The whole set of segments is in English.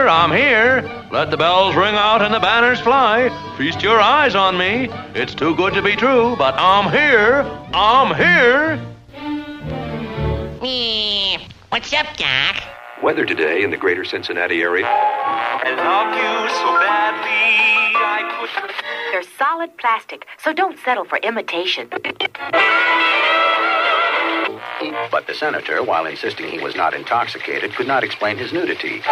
I'm here. Let the bells ring out and the banners fly. Feast your eyes on me. It's too good to be true, but I'm here. I'm here. What's up, Doc? Weather today in the greater Cincinnati area. I love you so badly, I could... They're solid plastic, so don't settle for imitation. But the senator, while insisting he was not intoxicated, could not explain his nudity.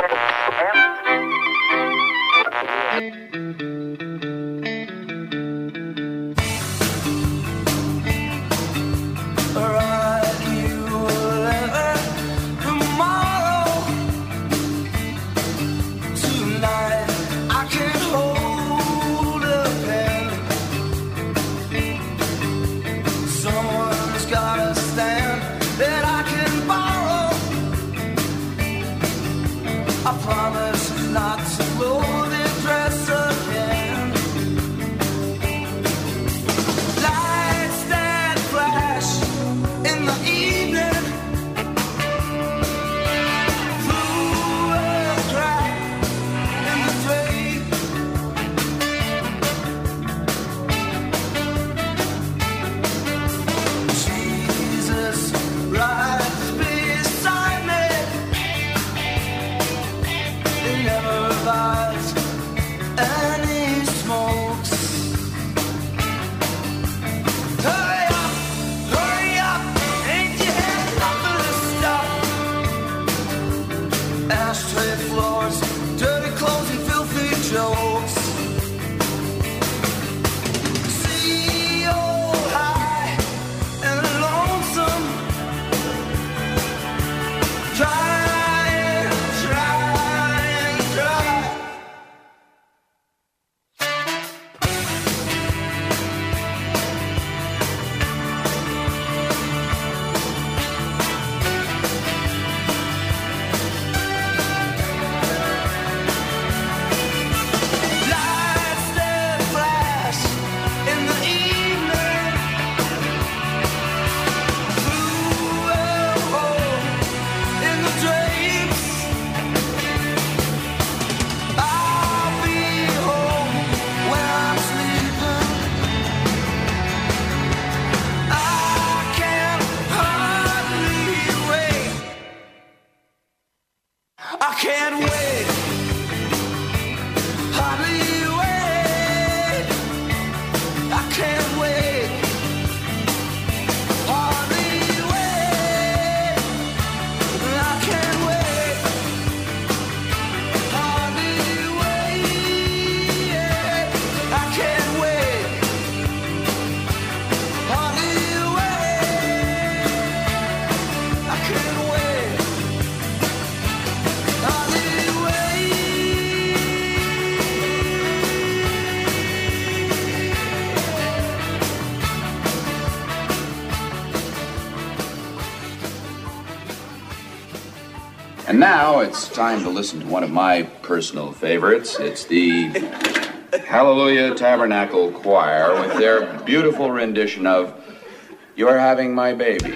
And now it's time to listen to one of my personal favorites. It's the Hallelujah Tabernacle Choir with their beautiful rendition of You're Having My Baby.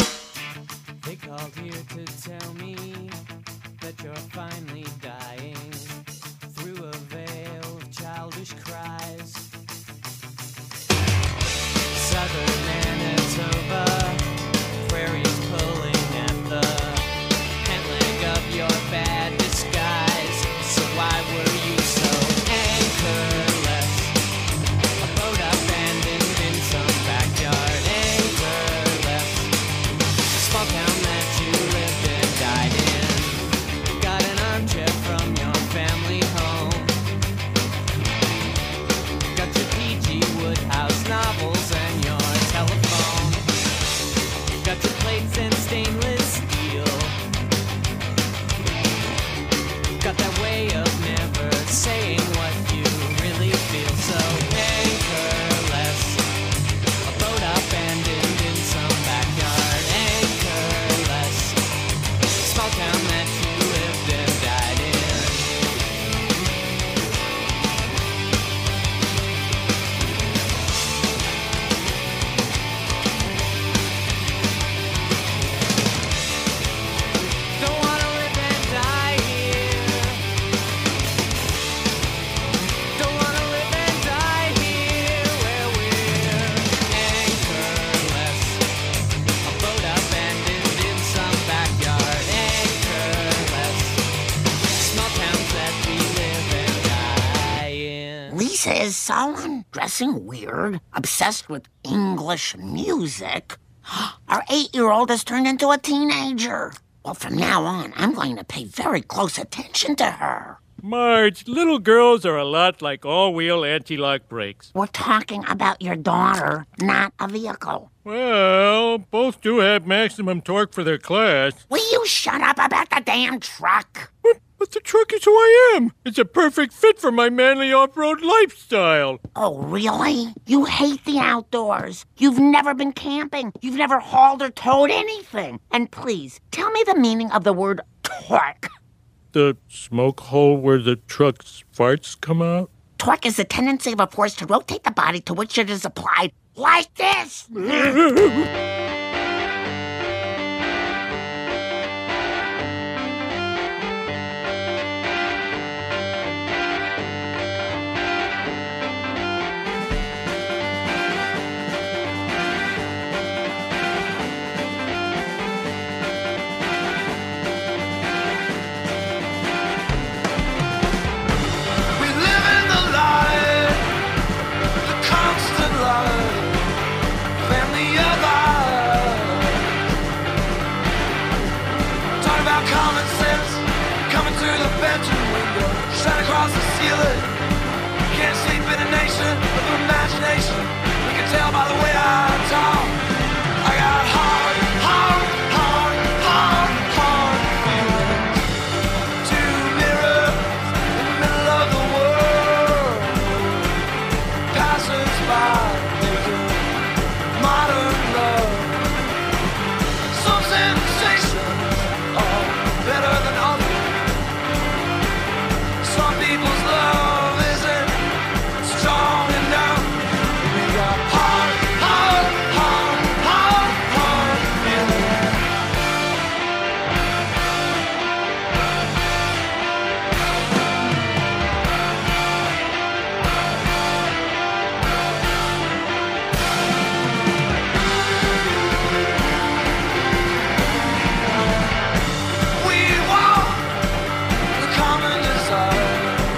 They called here to tell me that you're finally dying through a veil of childish cries. Southern Manitoba, prairies pulling at the of your bad disguise. So why were you so anchorless? A boat abandoned in some backyard. Anchorless. Small town that you lived and died in. Got an armchair from your family home. Got your P.G. Woodhouse novels and your telephone. This is someone dressing weird, obsessed with English music. Our 8-year-old has turned into a teenager. Well, from now on, I'm going to pay very close attention to her. Marge, little girls are a lot like all-wheel anti-lock brakes. We're talking about your daughter, not a vehicle. Well, both do have maximum torque for their class. Will you shut up about the damn truck? But the truck is who I am. It's a perfect fit for my manly off-road lifestyle. Oh, really? You hate the outdoors. You've never been camping. You've never hauled or towed anything. And please, tell me the meaning of the word torque. The smoke hole where the truck's farts come out? Torque is the tendency of a force to rotate the body to which it is applied, like this. Can't sleep in a nation of imagination. We can tell by the way I talk. I got hard feelings. Two mirrors in the middle of the world. Passers by making modern love. Some sensations are better than others. Some people's love isn't strong enough. We got hard feelings. We want the common desire.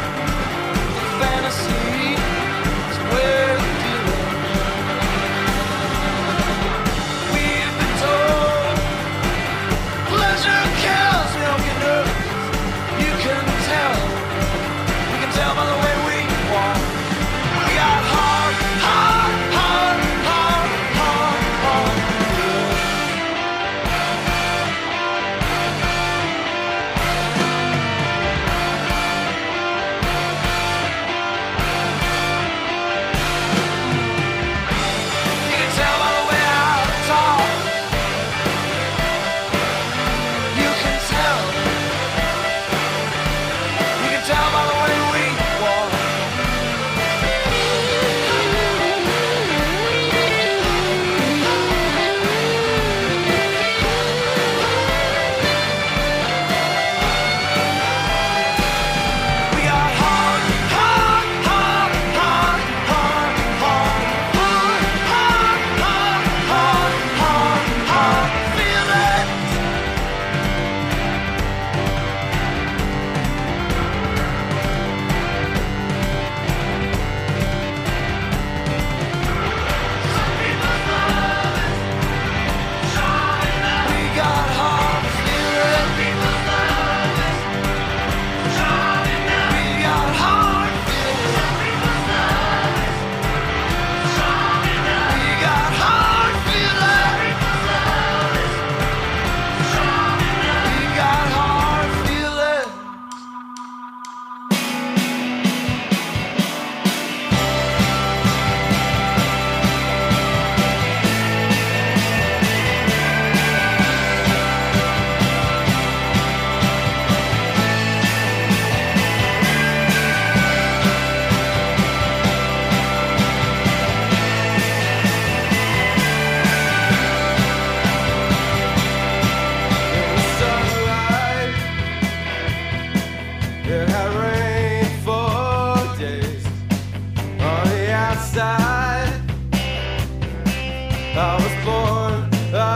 I was born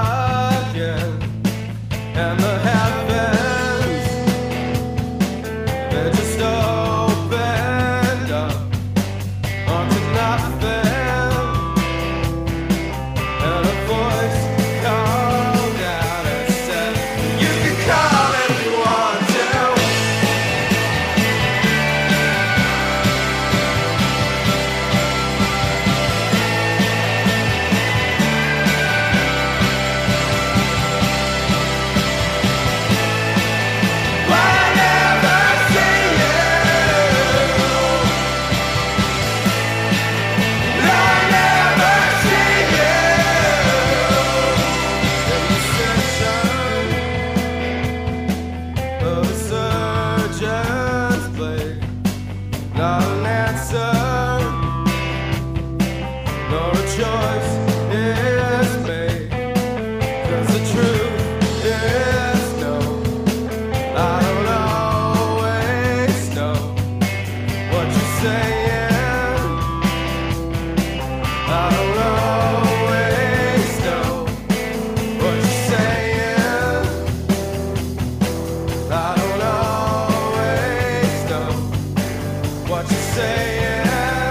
again, and the heavens, they just opened up, questions, babe. Not an answer, nor a choice is made. 'Cause the truth is no, I don't always know what you're saying. I don't always know what you're saying. I don't always know what you're saying.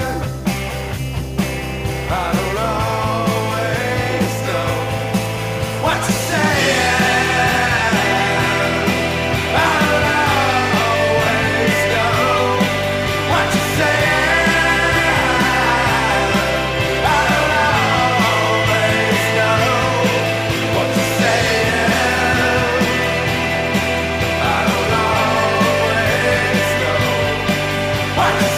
I don't always know what you're saying. I don't always know what you're saying. I don't always know what you're saying. I don't always know what you're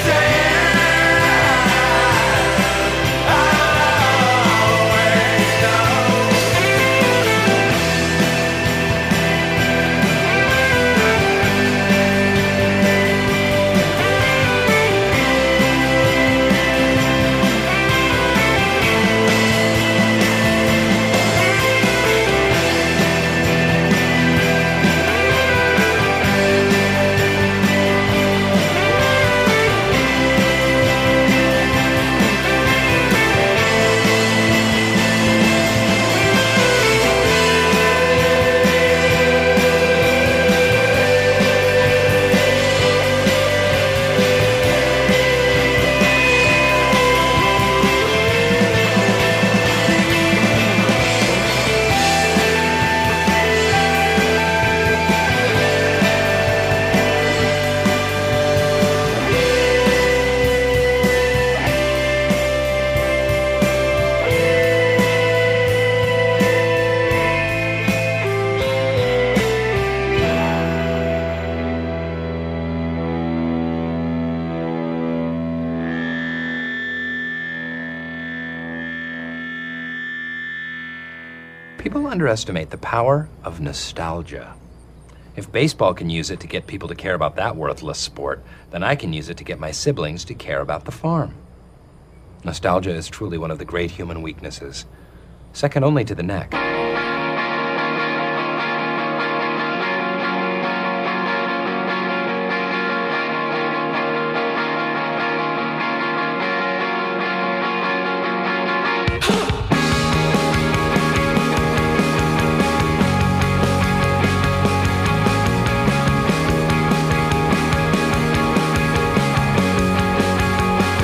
People underestimate the power of nostalgia. If baseball can use it to get people to care about that worthless sport, then I can use it to get my siblings to care about the farm. Nostalgia is truly one of the great human weaknesses, second only to the neck.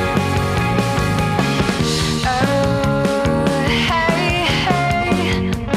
hey, hey.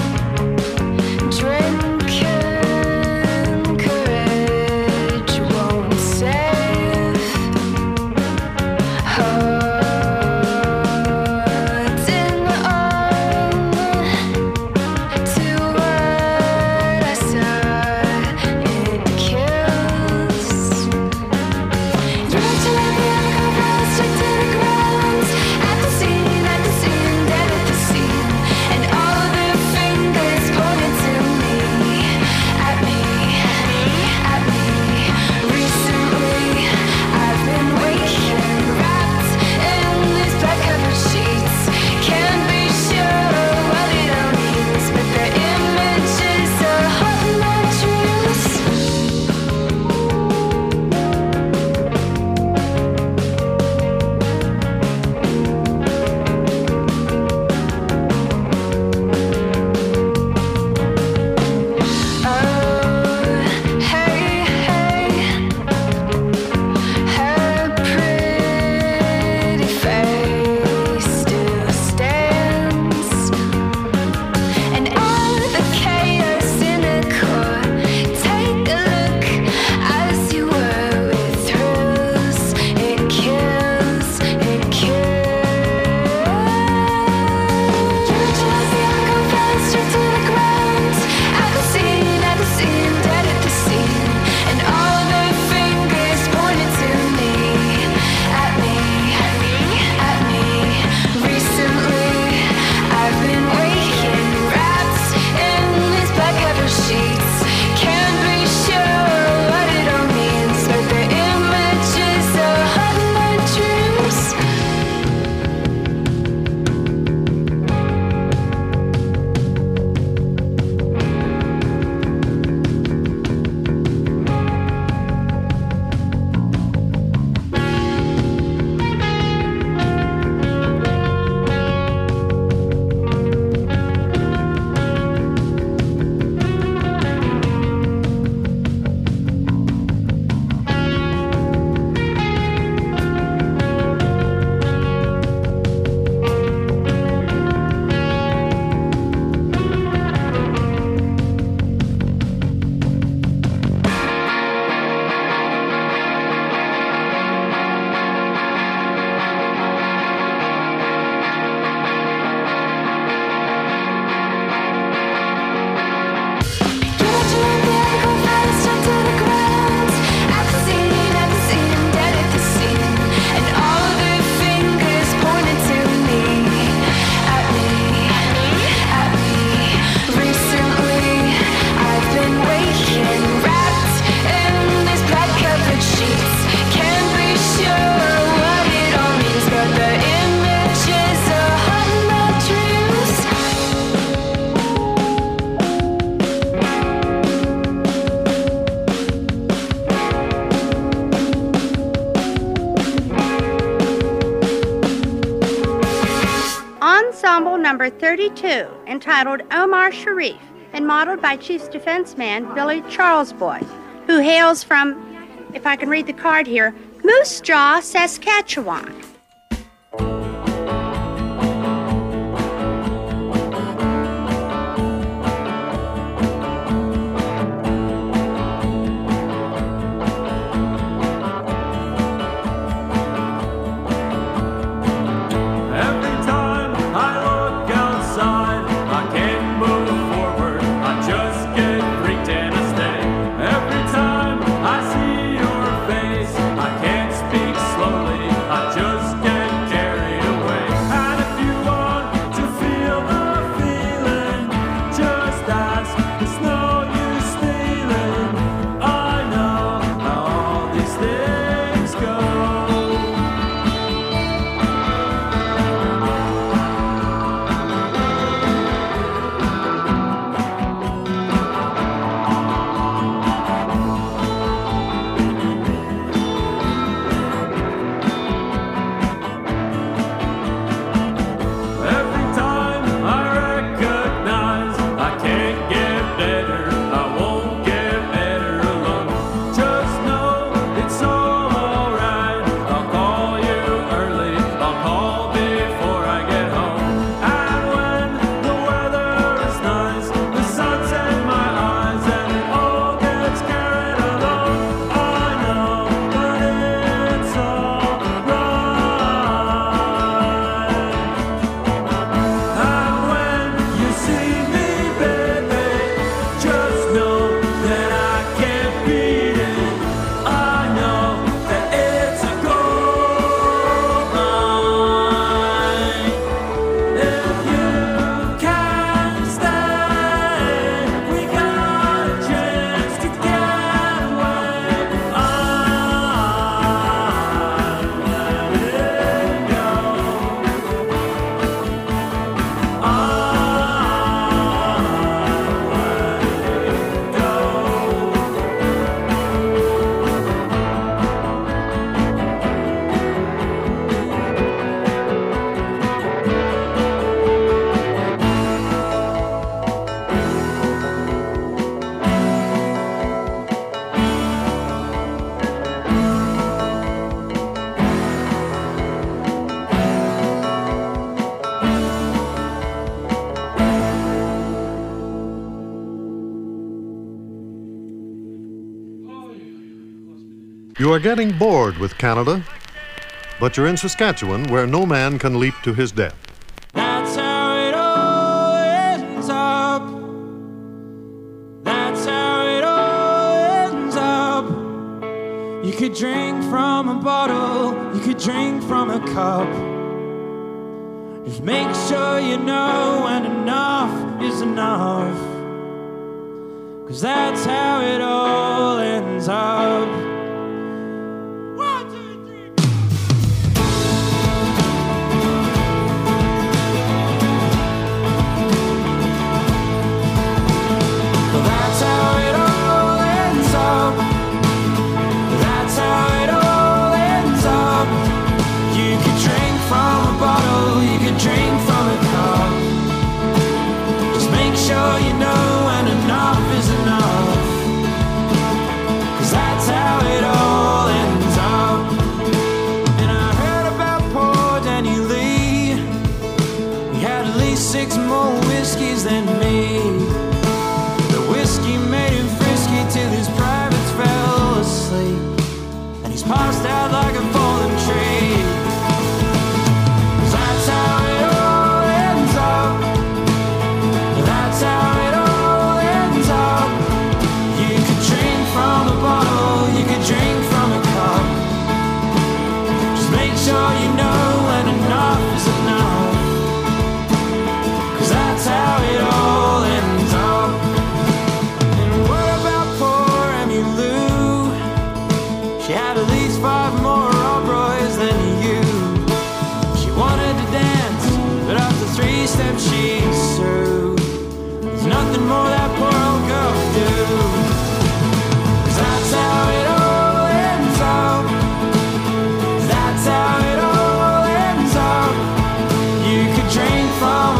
ensemble number 32, entitled Omar Sharif, and modeled by Chiefs defense man Billy Charlesboy, who hails from, if I can read the card here, Moose Jaw, Saskatchewan. You are getting bored with Canada, but you're in Saskatchewan where no man can leap to his death. That's how it all ends up. That's how it all ends up. You could drink from a bottle, you could drink from a cup. Just make sure you know when enough is enough. 'Cause that's how it all ends up. Drink from a cup. Just make sure you know when enough is enough. 'Cause that's how it all ends up. And I heard about poor Danny Lee. He had at least 6 more whiskeys than me. The whiskey made him frisky till his privates fell asleep. And he's passed out like a fallen tree. Drink from a cup. Just make sure you know when enough is enough. 'Cause that's how it all ends up. And what about poor Emmy Lou? She had at least 5 more Rob Roys than you. She wanted to dance, but after 3 steps she's through. There's nothing more that poor old girl could do. 'Cause that's how it all. That's how it all ends up. You could drink from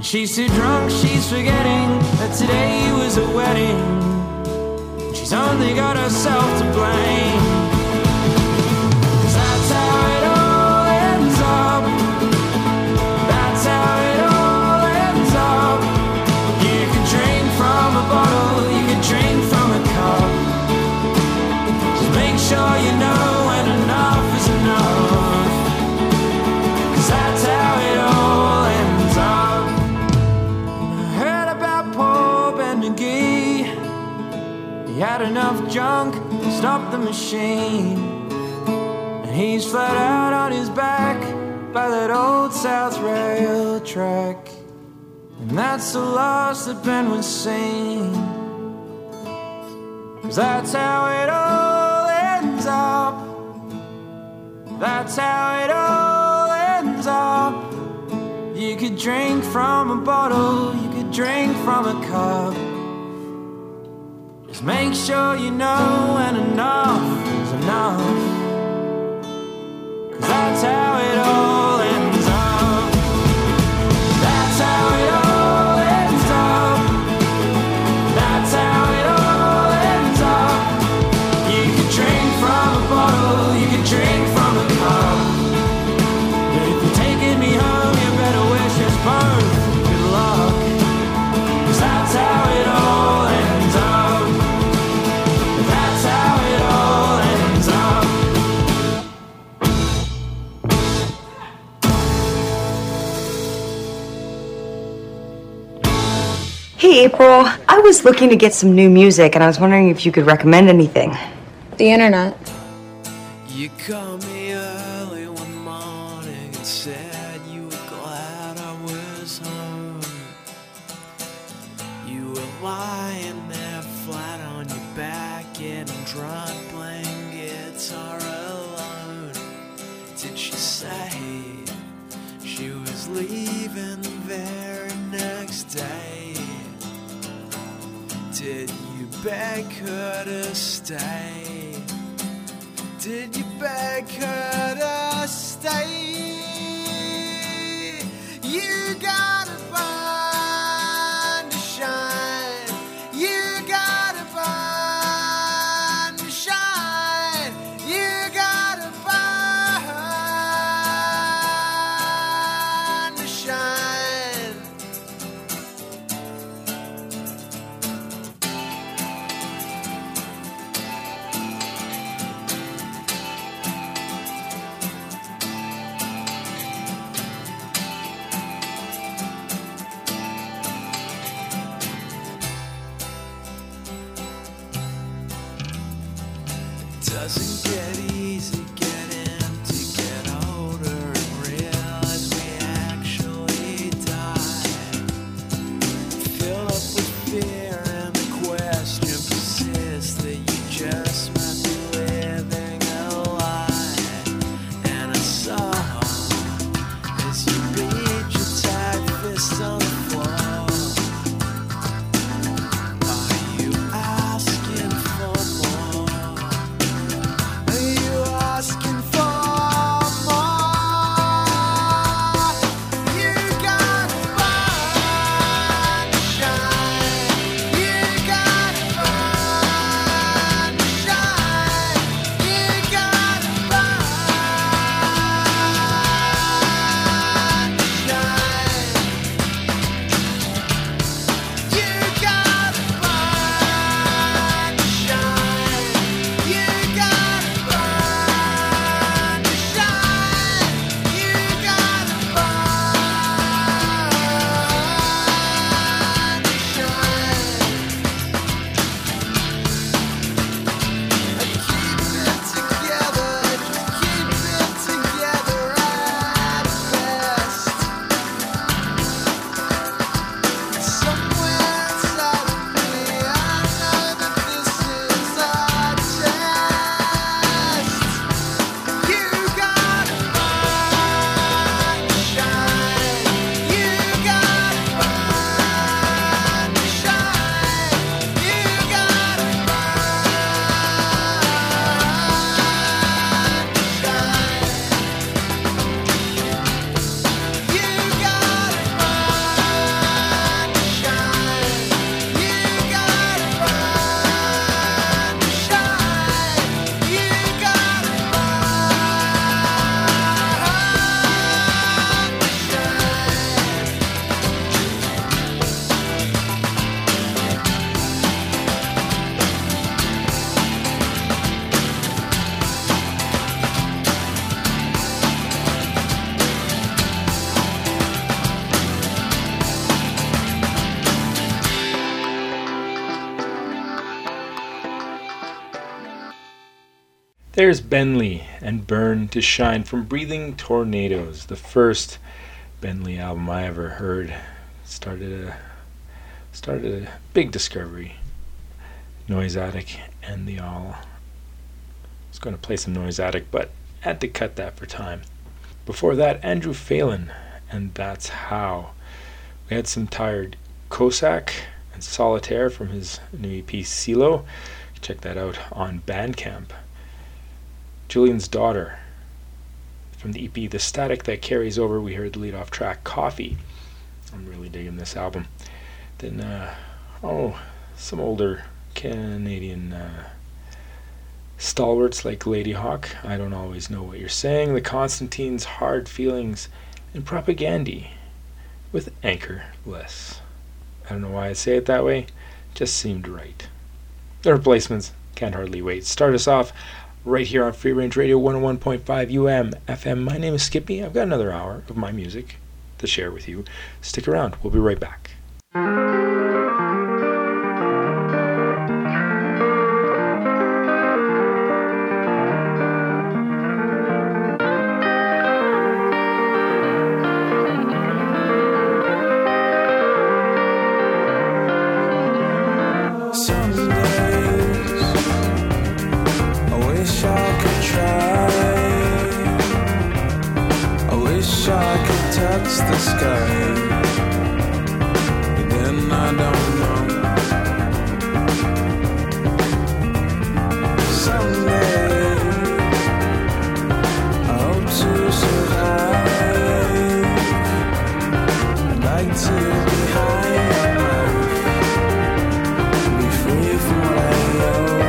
She's too drunk, she's forgetting that today was a wedding. She's only got herself to blame. 'Cause that's how it all ends up. That's how it all ends up. You can drink from a bottle, you can drink from a cup. Just make sure you know when enough is enough. 'Cause that's how it all ends up. I heard about poor Ben McGee. He had enough junk to stop the machine, and he's flat out on his back by that old South Rail track. And that's the loss that Ben was seeing. 'Cause that's how it all ends up. That's how it all ends up. You could drink from a bottle, you could drink from a cup. Just make sure you know when enough is enough. 'Cause that's how it all ends up. That's how it all ends up. That's how it all ends up. You can drink from a bottle, you can drink from a cup. But if you're taking me home, you better wish us both good luck. 'Cause that's how it all ends up. That's how it all ends up. Hey, April. I was looking to get some new music, and I was wondering if you could recommend anything. The internet. You called me early one morning and said you were glad I was home. You were lying there flat on your back, getting drunk, playing guitar alone. Did she say she was leaving the very next day? Did you beg her to stay? Did you beg her to stay? You gotta burn to shine. You gotta burn to shine. You gotta burn to shine. Doesn't get easy getting to get older and realize we actually die. Fill up with fear and the question persists that you just might be living a lie. And I saw as you beat your tight fist on the floor. Are you asking for more? Are you There's Benley and Burn to Shine from Breathing Tornadoes, the first Benley album I ever heard. Started a big discovery. Noise Attic and the All. I was going to play some Noise Attic, but had to cut that for time. Before that, Andrew Phelan, and That's How. We had some Tired Cossack and Solitaire from his new EP CeeLo. Check that out on Bandcamp. Julian's Daughter from the EP The Static That Carries Over. We heard the lead-off track Coffee. I'm really digging this album. Then some older Canadian stalwarts like Ladyhawk, I Don't Always Know What You're Saying, The Constantines, Hard Feelings, and Propagandy with Anchorless. I don't know why I say it that way, just seemed right. The Replacements, Can't Hardly Wait. Start us off right here on Free Range Radio 101.5 FM. My name is Skippy. I've got another hour of my music to share with you. Stick around. We'll be right back. The sky, but then I don't know. Someday I hope to survive. I'd like to be high on life, be free from what I owe.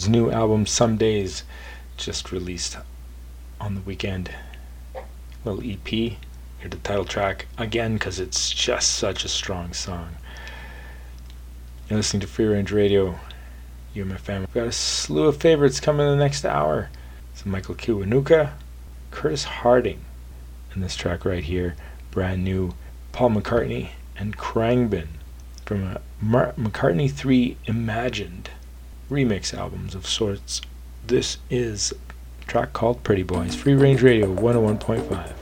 Records' new album Some Days, just released on the weekend. Little EP. Here's the title track again because it's just such a strong song. You're listening to Free Range Radio, UMFM. We've got a slew of favorites coming in the next hour. Some Michael Kiwanuka, Curtis Harding, and this track right here, brand new, Paul McCartney and Khruangbin from a McCartney 3 Imagined remix albums of sorts. This is a track called Pretty Boys. Free Range Radio 101.5.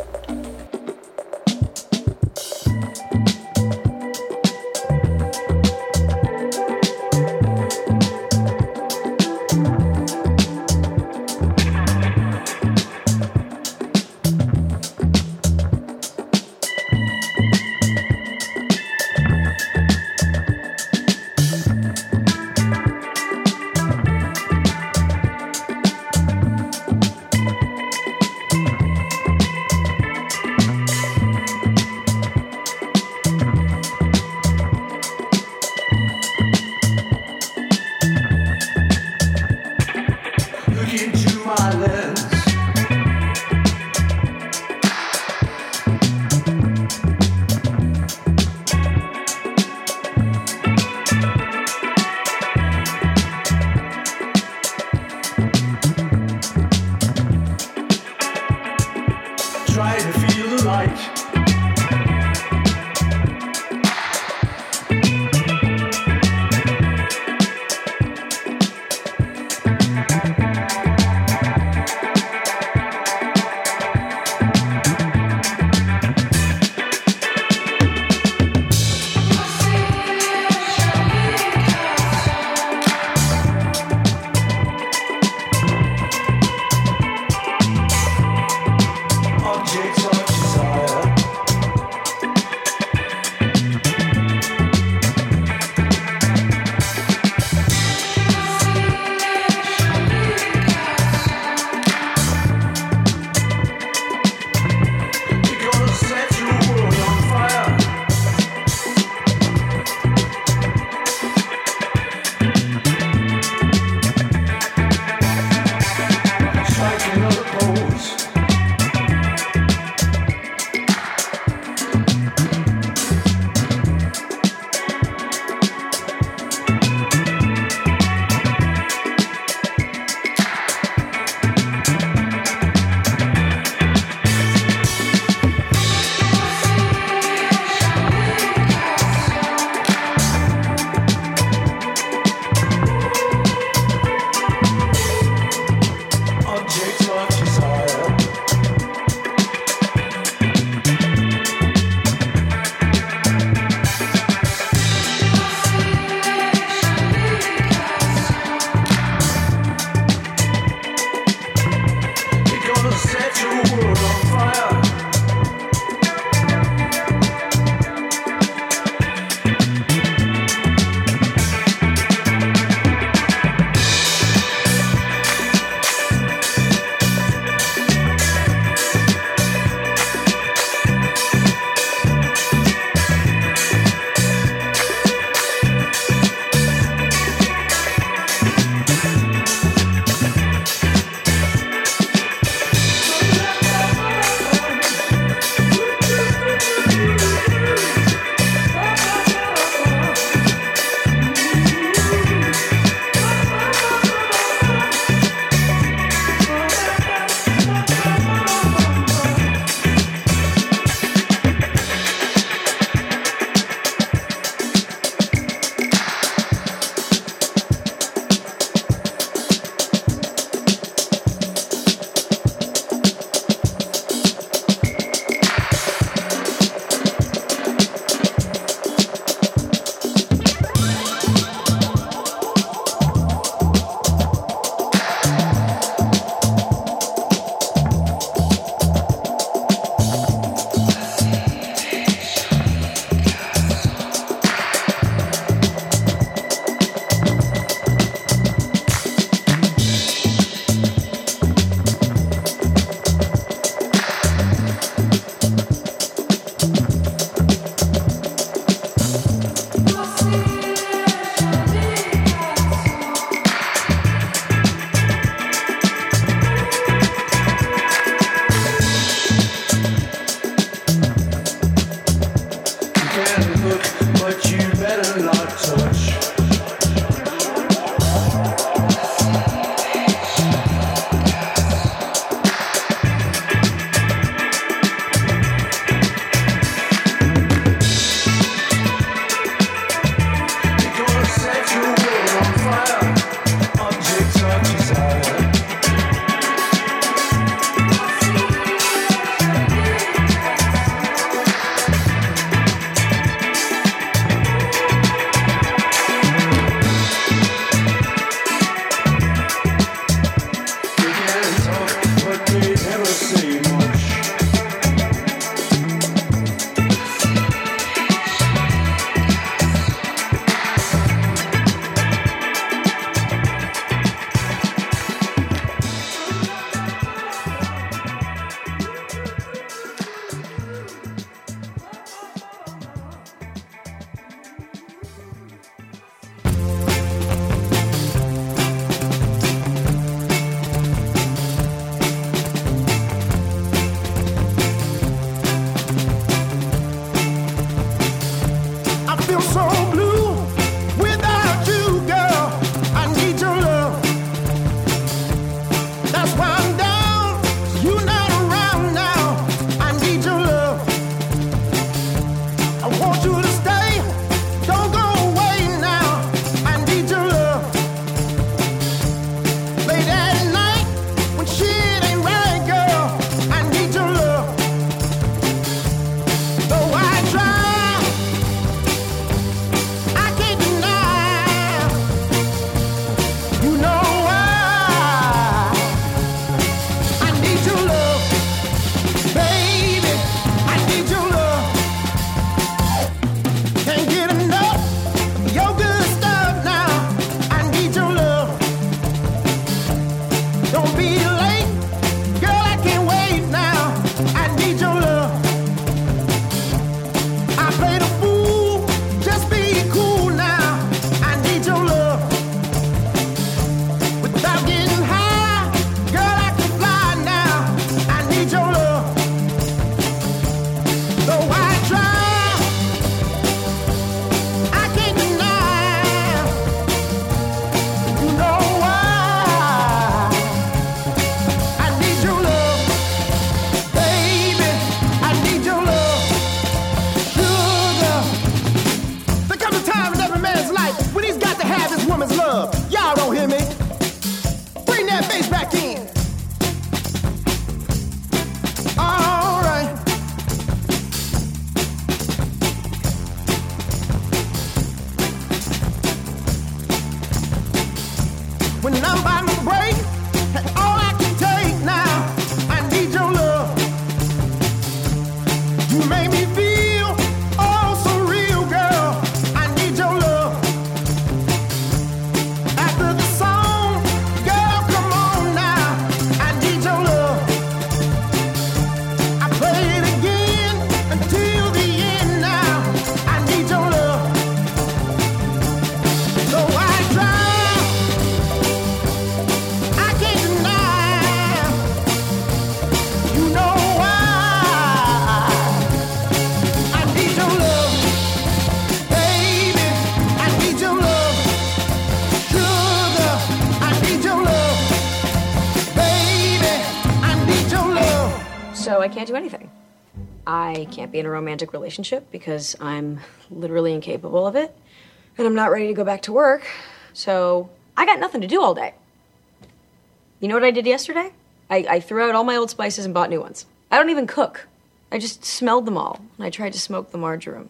So I can't do anything. I can't be in a romantic relationship because I'm literally incapable of it. And I'm not ready to go back to work. So I got nothing to do all day. You know what I did yesterday? I threw out all my old spices and bought new ones. I don't even cook. I just smelled them all, and I tried to smoke the marjoram.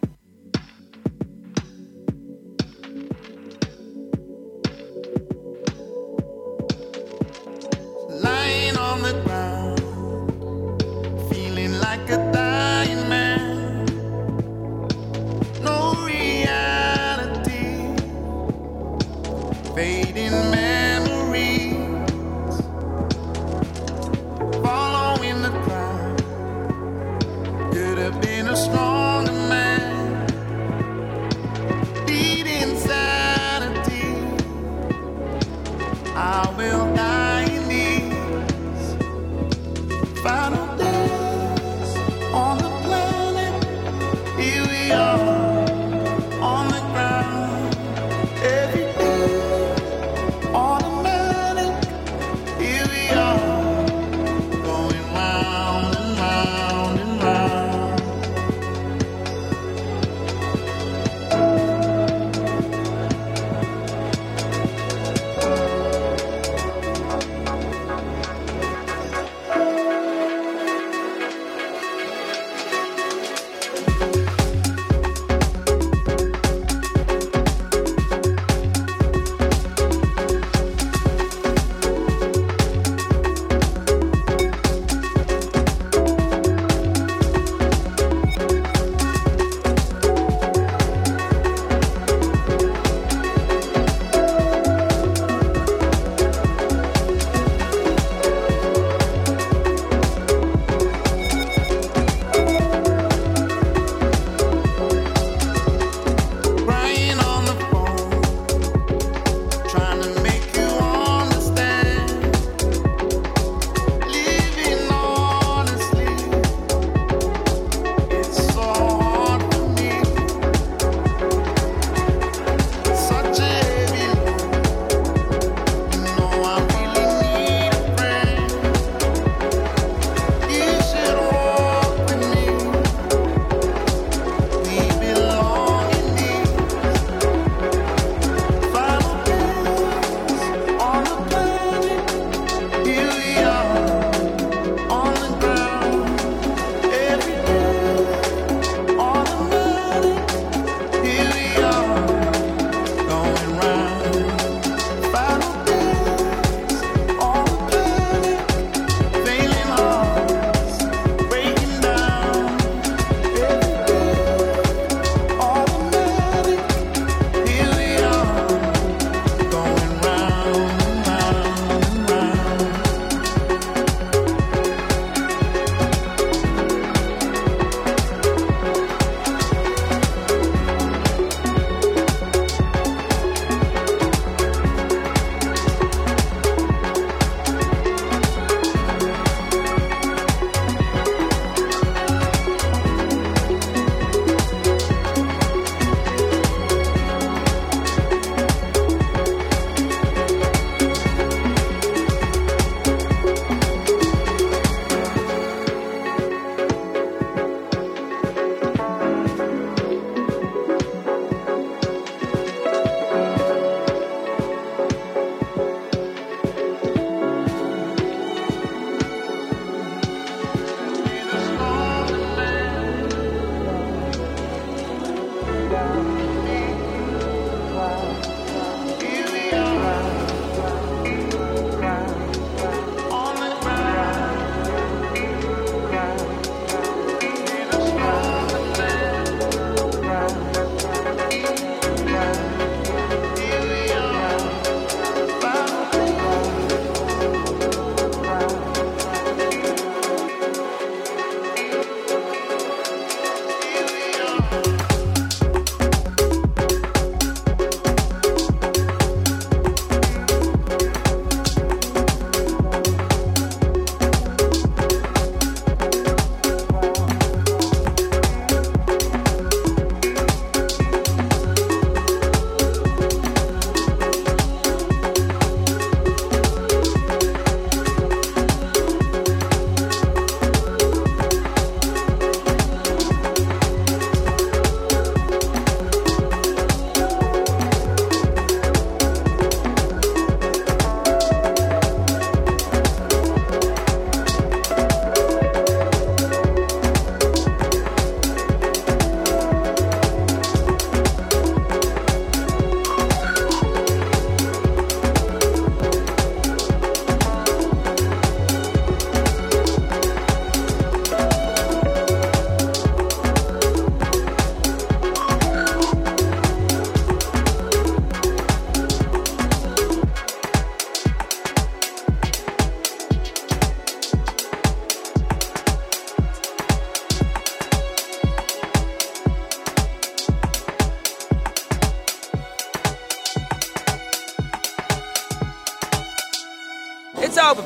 Lying on the ground, feeling like a dying man. No reality, fading memories, following the crowd. Could have been a stronger man. Deep insanity, I will die in these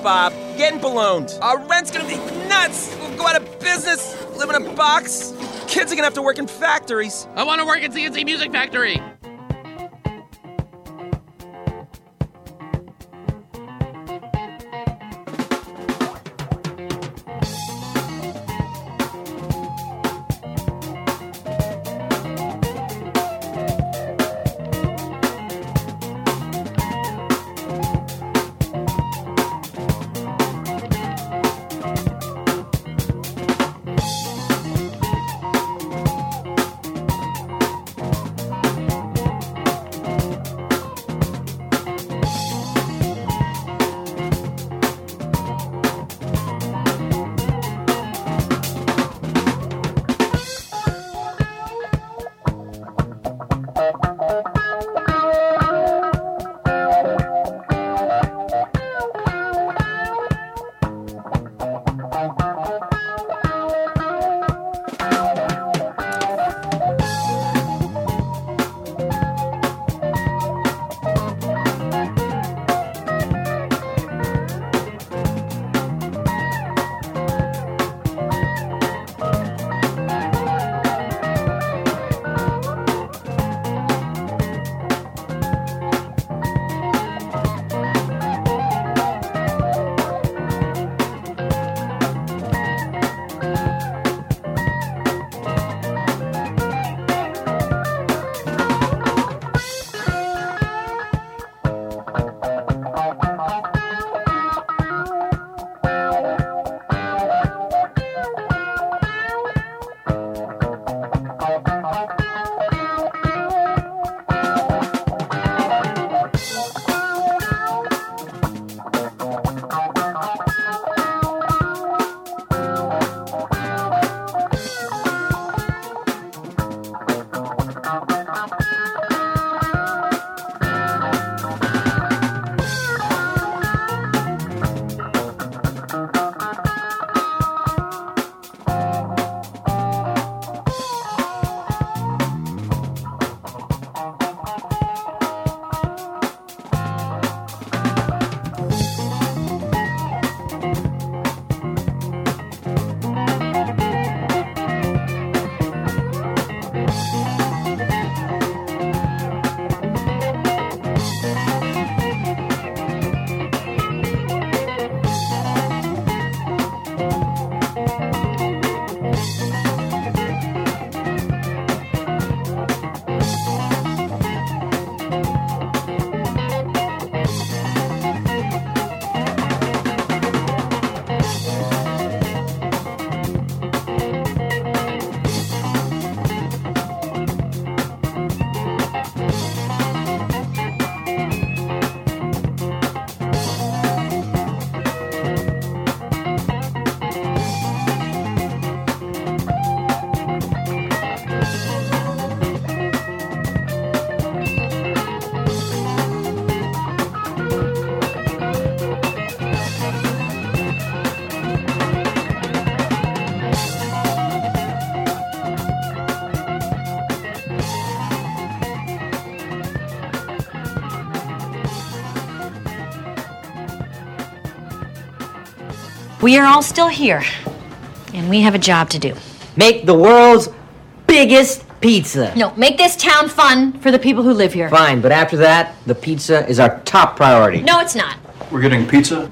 Bob. Getting ballooned. Our rent's gonna be nuts. We'll go out of business, live in a box. Kids are gonna have to work in factories. I want to work at CNC Music Factory. We are all still here, and we have a job to do. Make the world's biggest pizza. No, make this town fun for the people who live here. Fine, but after that, the pizza is our top priority. No, it's not. We're getting pizza?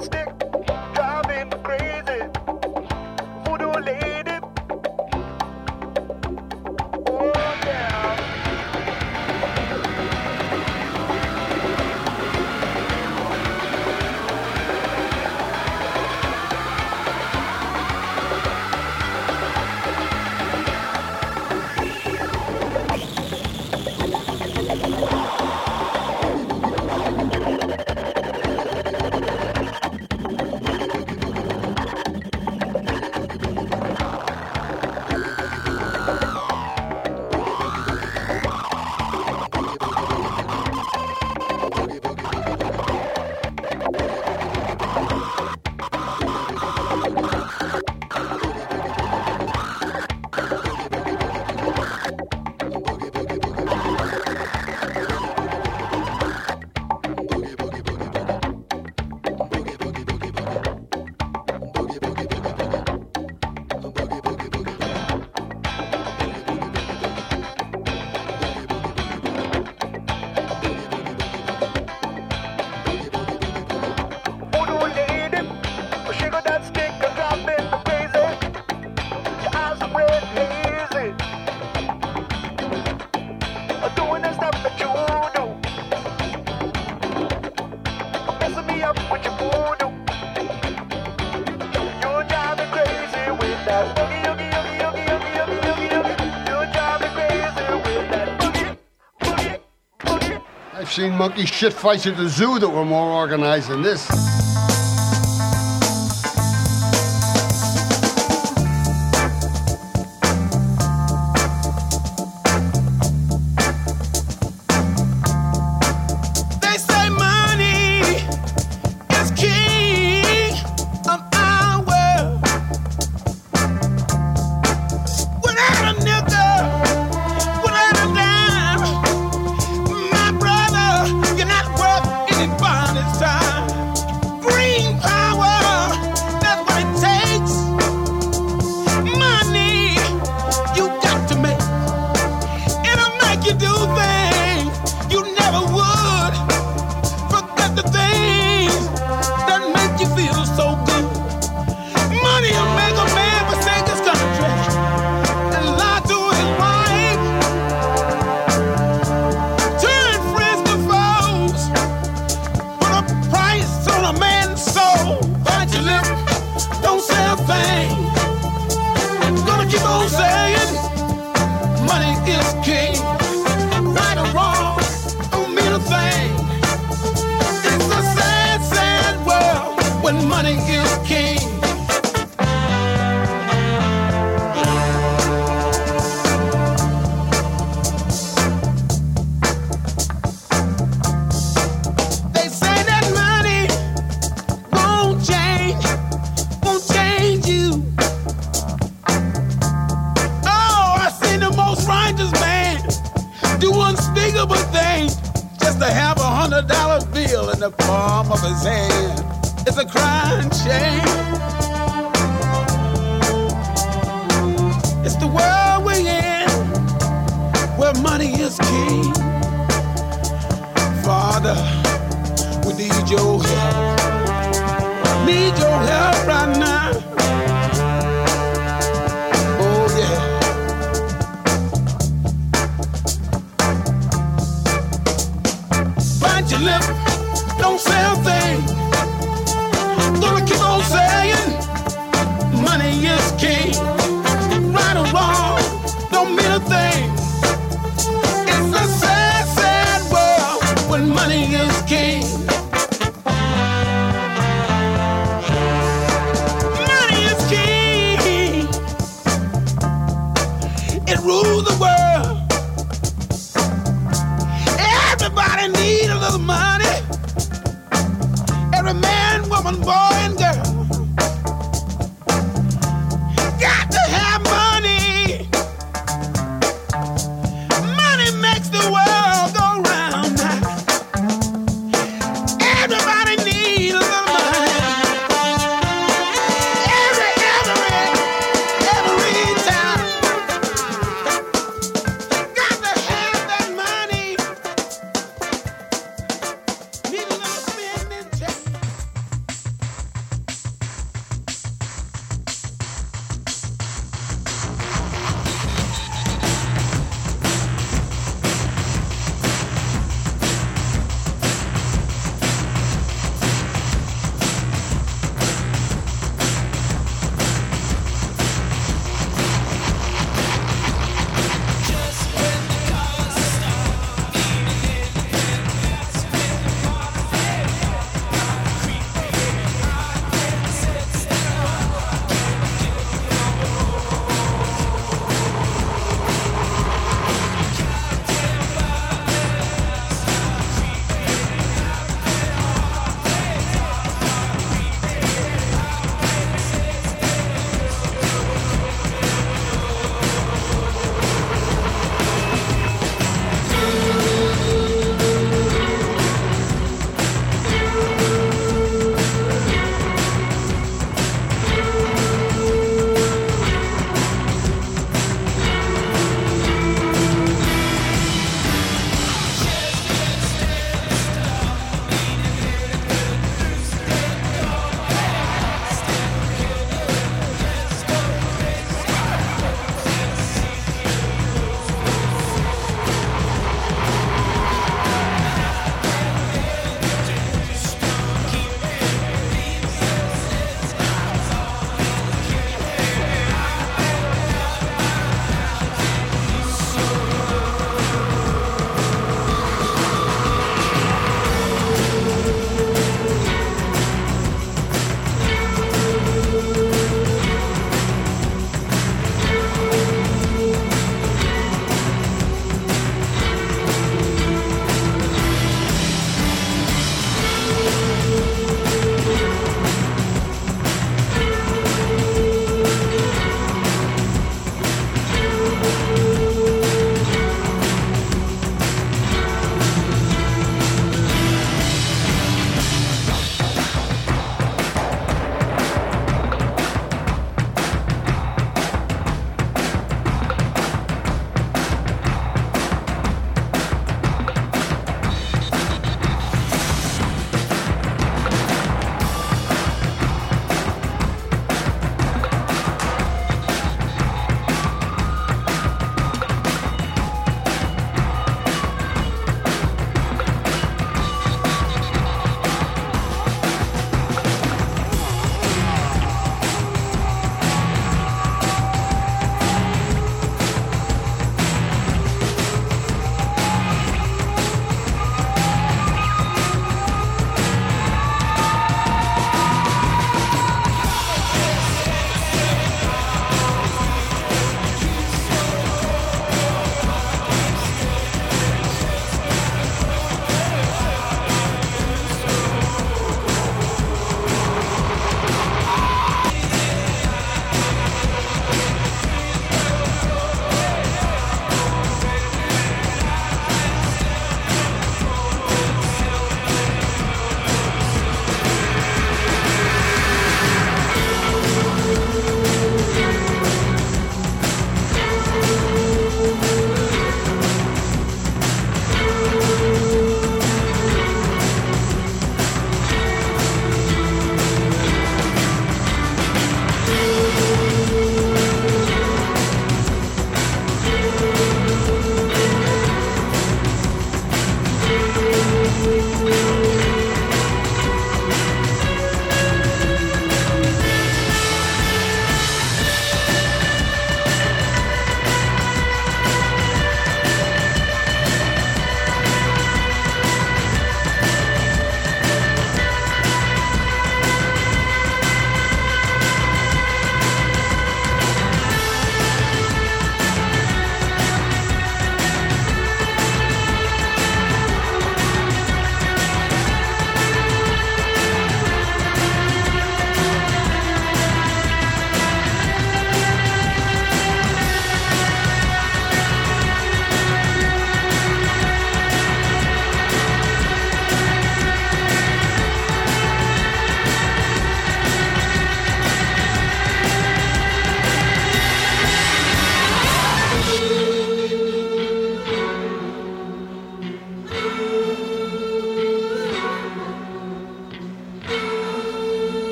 that stick, driving me crazy. Voodoo lady. Oh, yeah. I've seen monkey shit fights at the zoo that were more organized than this. They say money is king of our world. Without a nickel, without a dime, my brother, you're not worth anybody's time. Green power, that's what it takes. Money, you got to make. It'll make you do things you never would. Forget the things that make you feel so good. Money will make a man forsake his country and lie to his wife. Turn friends to foes. Put a price on a man's soul. Bite your lip, don't say a thing. Gonna keep on saying, money is king. Right or wrong, don't mean a thing. It's a sad, sad world when money is king. They say that money won't change you. Oh, I seen the most righteous man do unspeakable things just to have $100 bill in the palm of his hand. It's a crying shame. It's the world we're in, where money is king. Father, we need your help. Need your help right now. Oh yeah. Bite your lip, don't say a thing. Gonna keep on saying, money is king. Right or wrong, don't mean a thing. It's a sad, sad world when money is king. Money is king. It rules the world. Everybody need a little money. Every man, woman, boy, and girl got to have money. Money makes the world go round. Everybody need a little money. Every time. Got to have that money. Need a little spending check.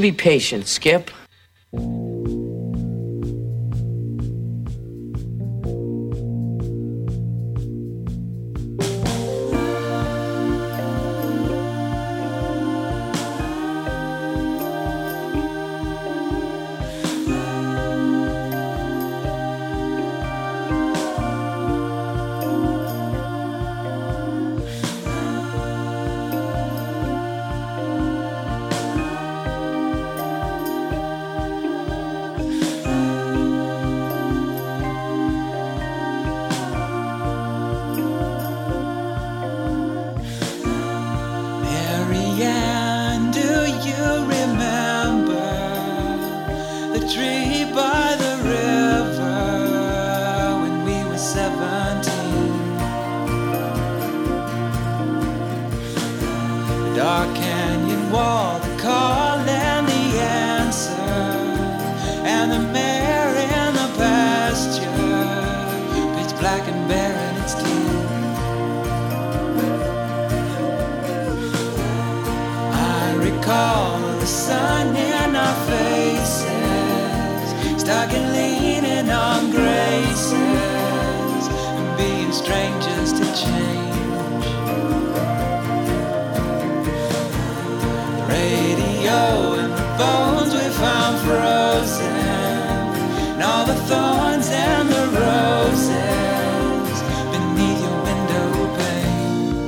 to be patient, Skip. Marianne, do you remember the tree by the river when we were 17? The dark canyon wall, the call and the answer, and the mare in the pasture, pitch black and bare in its teeth. Recall the sun in our faces, stuck and leaning on graces, and being strangers to change. The radio and the bones we found frozen, and all the thorns and the roses beneath your window pane.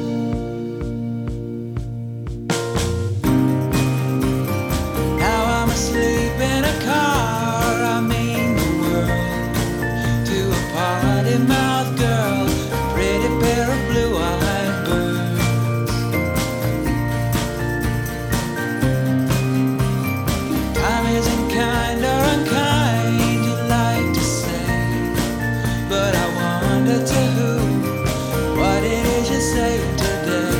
Sleep in a car, I mean the world, to a party mouth girl, a pretty pair of blue-eyed birds. Time isn't kind or unkind, you like to say, but I wonder to who, what it is you say today.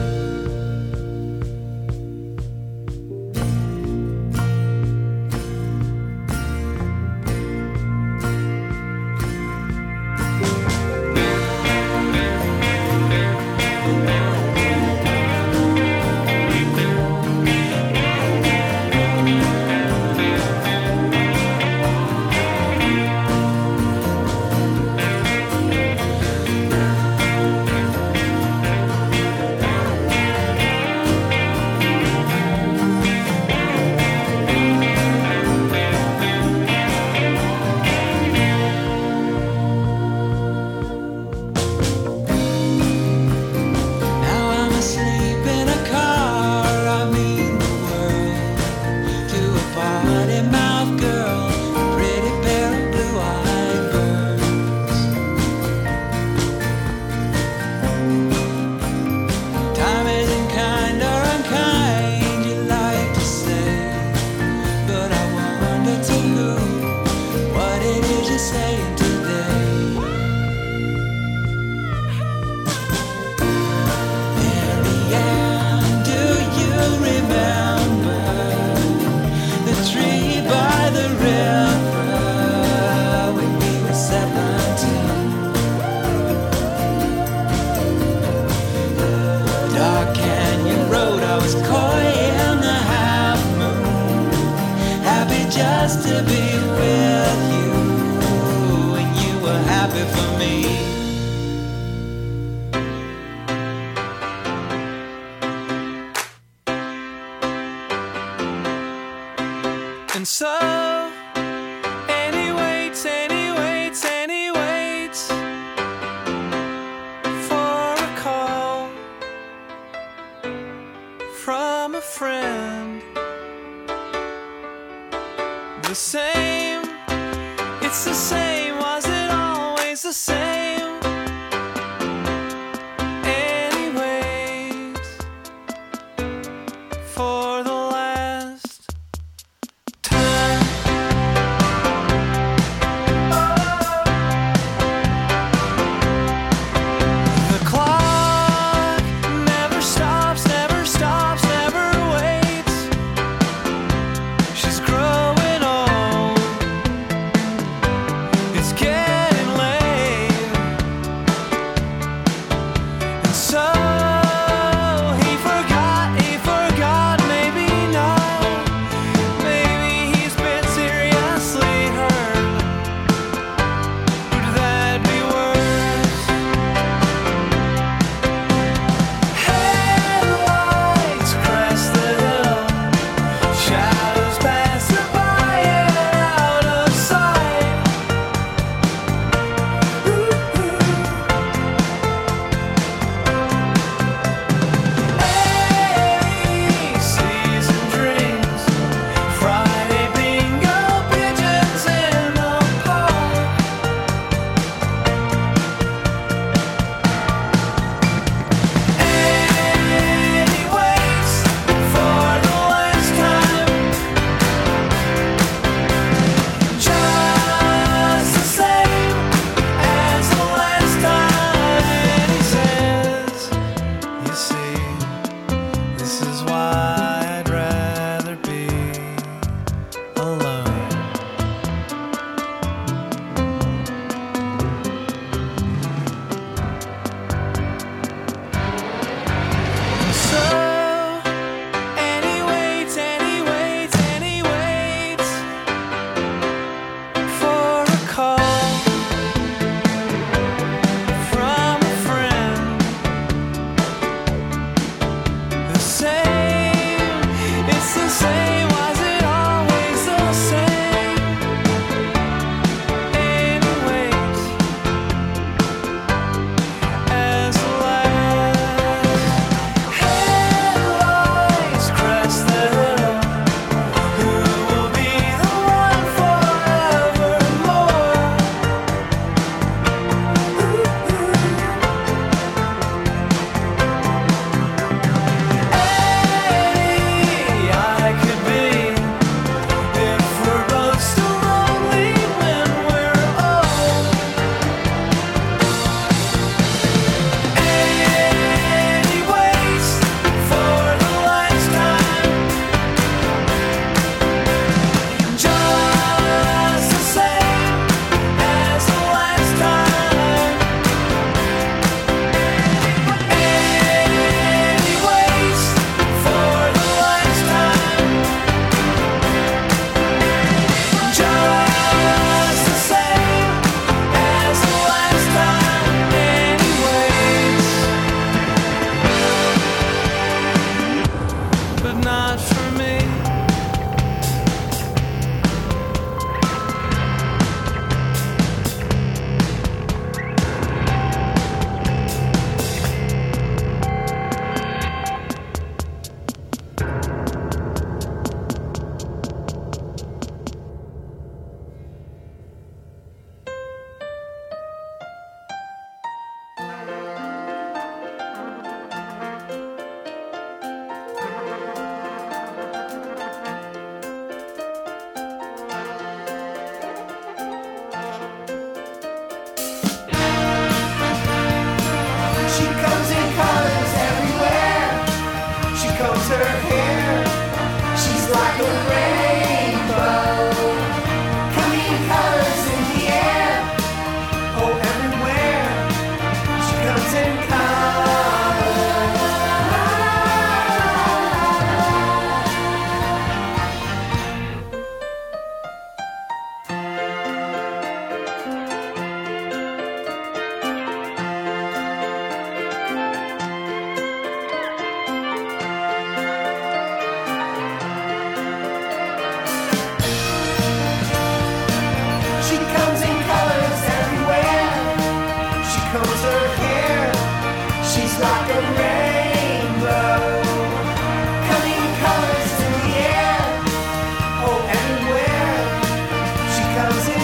Just to be with you, and you were happy for me. And so, and he waits, and he waits, and he waits for a call from a friend. The same, it's the same, was it always the same? And he waits for the last time. The clock never stops, never stops, never waits. She's growing. It's getting late. She comes in colors everywhere. She combs her hair. She's like a rainbow. Coming in colors in the air. Oh, everywhere. She comes in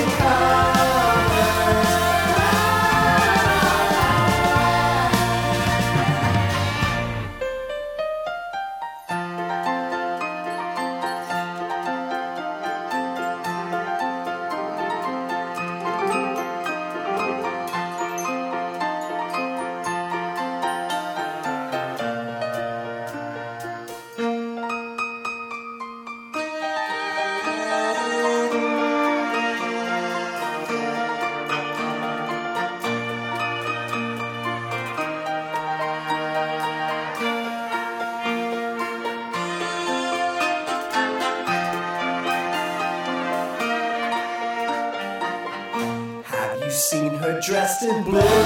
seen her dressed in blue.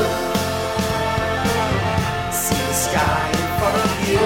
See the sky in front of you.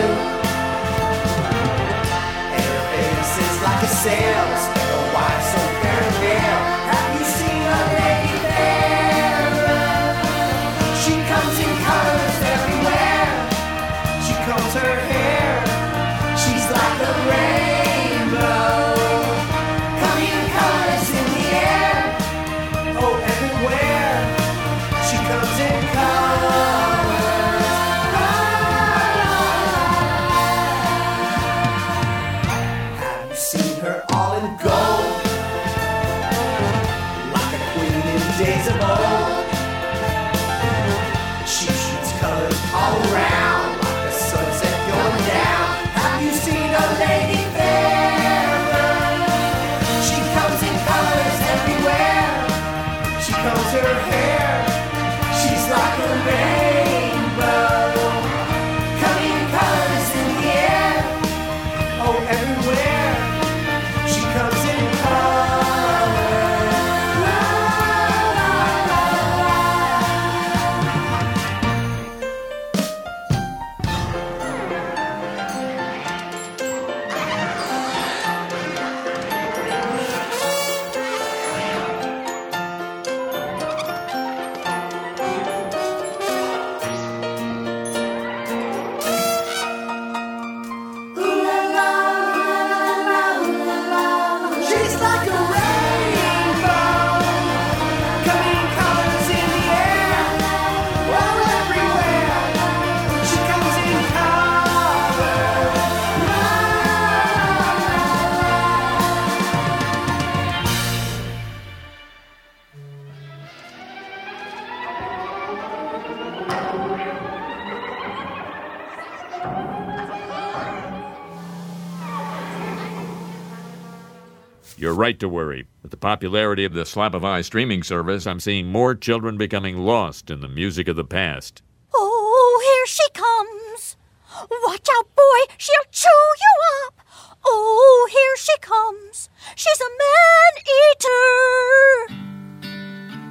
And her face is like a sail, a white so fair and pale. Have you seen a lady there? She comes in colors everywhere. She combs her hair. She's like a rainbow. Coming in colors in the air. Oh, everywhere. She comes in colors. Have you seen her all in gold? Like a queen in days of old. She shoots colors all around, like the sunset going down. Have you seen a lady fairer? She comes in colors everywhere. She combs her hair. She's like a rainbow. Coming in colors in the air. Oh, everywhere. She comes in colors. La, la, la, she's like a rainbow. Coming in colors in the air. Well, everywhere. She comes in colors. You're right to worry. With the popularity of the Slap-of-Eye streaming service, I'm seeing more children becoming lost in the music of the past. Oh, here she comes. Watch out, boy, she'll chew you up. Oh, here she comes. She's a man-eater.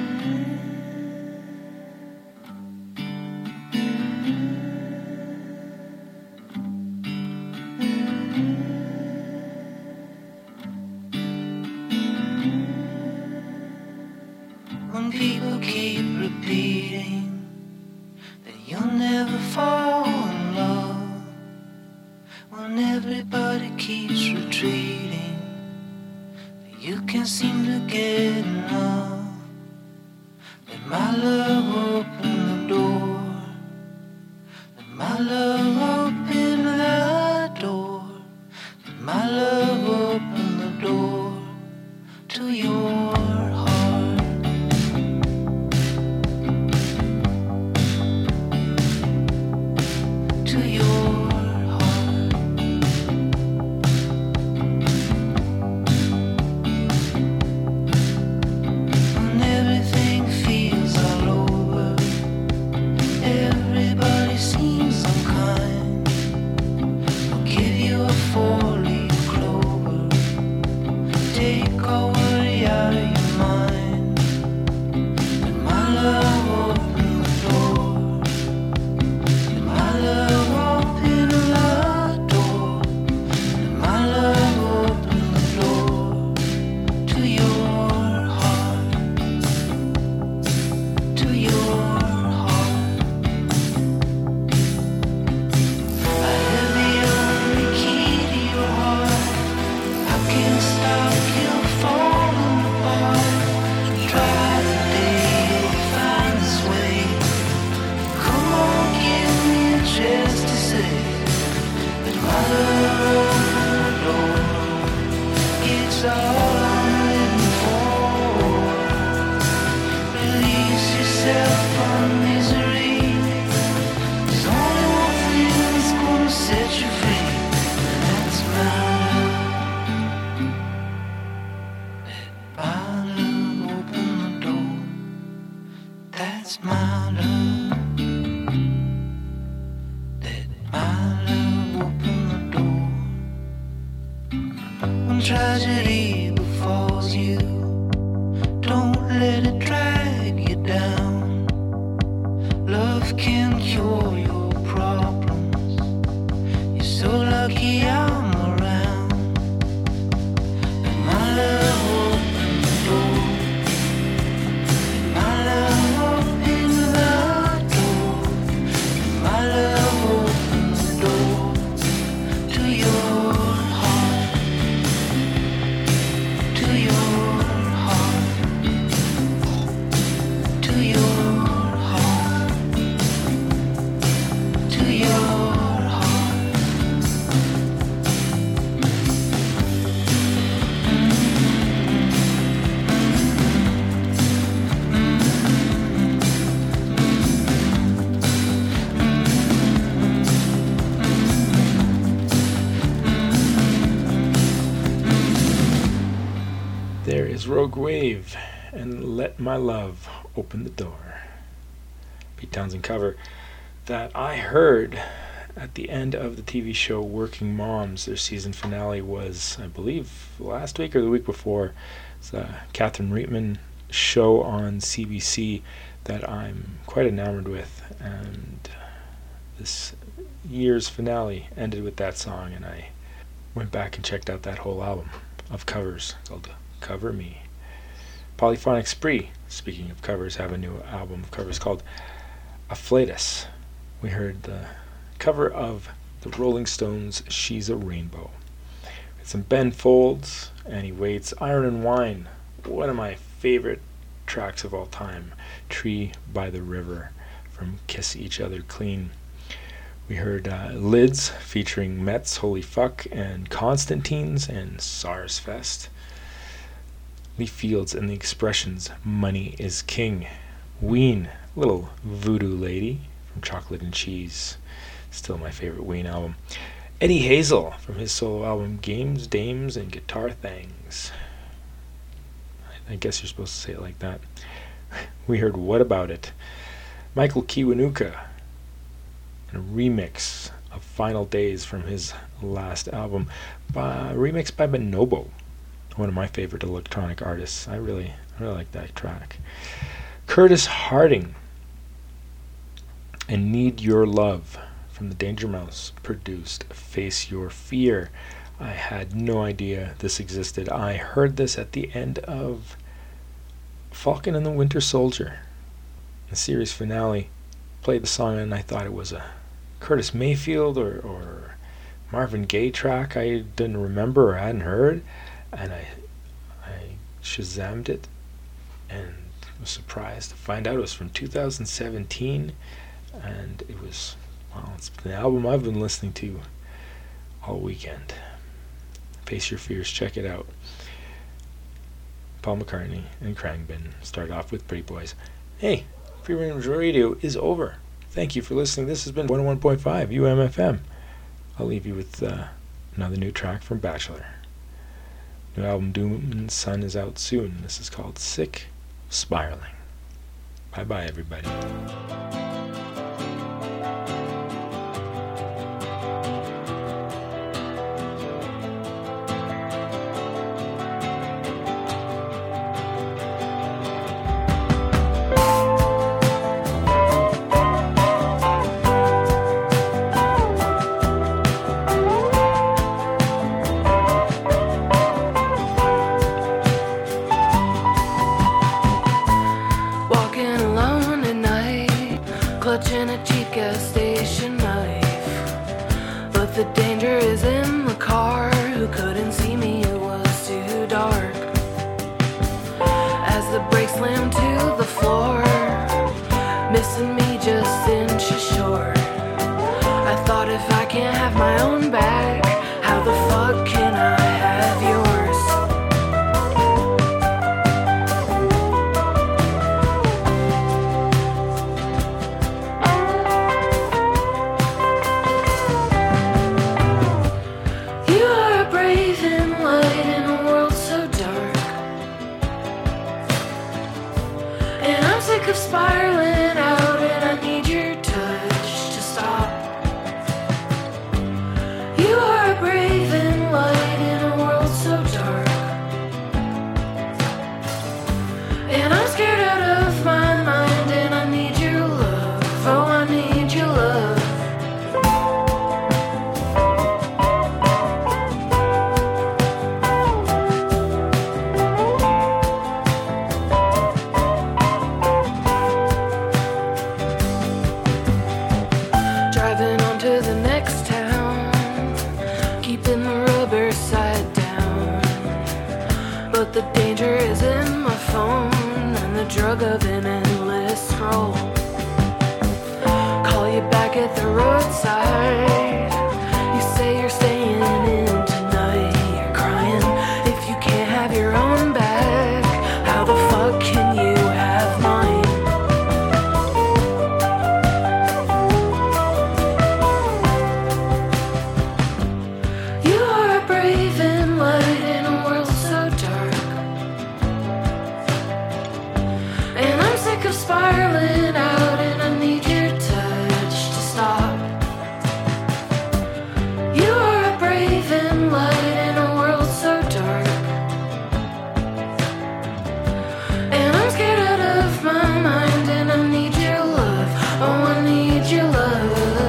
When people keep repeating that you'll never fall in love, when everybody keeps retreating, that you can't seem to get enough, let my love open the door, let my love open the door, let my love open the door to your heart. To your heart. It's my love. Let my love open the door. When tragedy befalls you, don't let it drag you down. Love can cure your problems. You're so lucky I'm around. Let my love open the door. Let my love open the door. Let my love open the door to your heart. To your heart. To your heart. To your heart. There is Rogue Wave and Let My Love Open the Door. Pete Townsend cover that I heard at the end of the TV show Working Moms. Their season finale was, I believe, last week or the week before. It's a Catherine Reitman show on CBC that I'm quite enamored with, and this year's finale ended with that song, and I went back and checked out that whole album of covers called Cover Me. Polyphonic Spree, speaking of covers, have a new album of covers called Afflatus. We heard the cover of the Rolling Stones' She's a Rainbow. It's some Ben Folds, Annie Waits, Iron and Wine, one of my favorite tracks of all time, Tree by the River from Kiss Each Other Clean. We heard Lids featuring Mets, Holy Fuck, and Constantines and SARS Fest. Lee Fields and the Expressions, Money is King. Ween, Little Voodoo Lady from Chocolate and Cheese. Still my favorite Ween album. Eddie Hazel from his solo album Games, Dames, and Guitar Things. I guess you're supposed to say it like that. We heard What About It? Michael Kiwanuka, and a remix of Final Days from his last album, remixed by Bonobo, one of my favorite electronic artists. I really like that track. Curtis Harding and Need Your Love from the Danger Mouse produced Face Your Fear. I had no idea this existed. I heard this at the end of Falcon and the Winter Soldier. The series finale played the song, and I thought it was a Curtis Mayfield or Marvin Gaye track I didn't remember or hadn't heard, and I Shazammed it and was surprised to find out it was from 2017, and it was, well, it's the album I've been listening to all weekend. Face Your Fears, check it out. Paul McCartney and Khruangbin start off with Pretty Boys. Hey, Free Range Radio is over. Thank you for listening. This has been 101.5 UMFM. I'll leave you with another new track from Bachelor. New album Doom and Sun is out soon. This is called Sick Spiraling. Bye-bye, everybody. clutching a cheap gas station knife. But the danger is in the car. Who couldn't see me? It was too dark. As the brakes slammed to the floor, missing me just inches short. I thought if I can't have my own back, how the fuck can I have yours? You are a brazen light in a world so dark, and I'm sick of spiraling slog of an endless scroll. Call you back at the roadside. You say you're staying in tonight. You're crying if you can't have your own back. How the fuck can you have mine? You are a brave and light in a world so dark. And I'm sick of spiraling out, and I need your touch to stop. You are a brave and light in a world so dark. And I'm scared out of my mind, and I need your love. Oh, I need your love.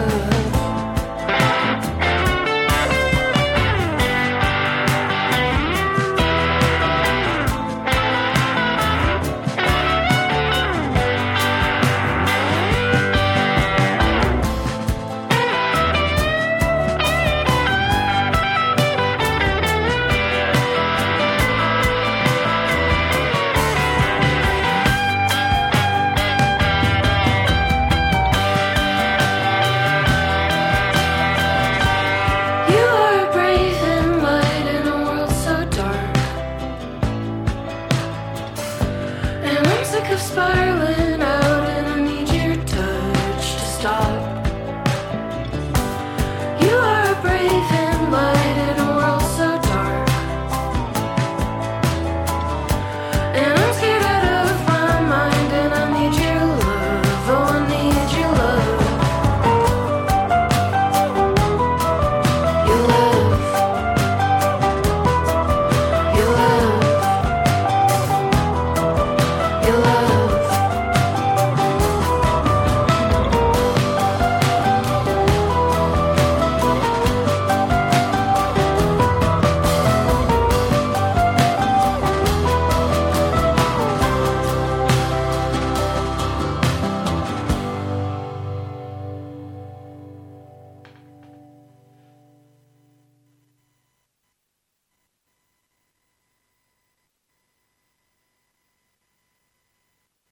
You are a brave and light in a world so dark. And I'm sick of spiraling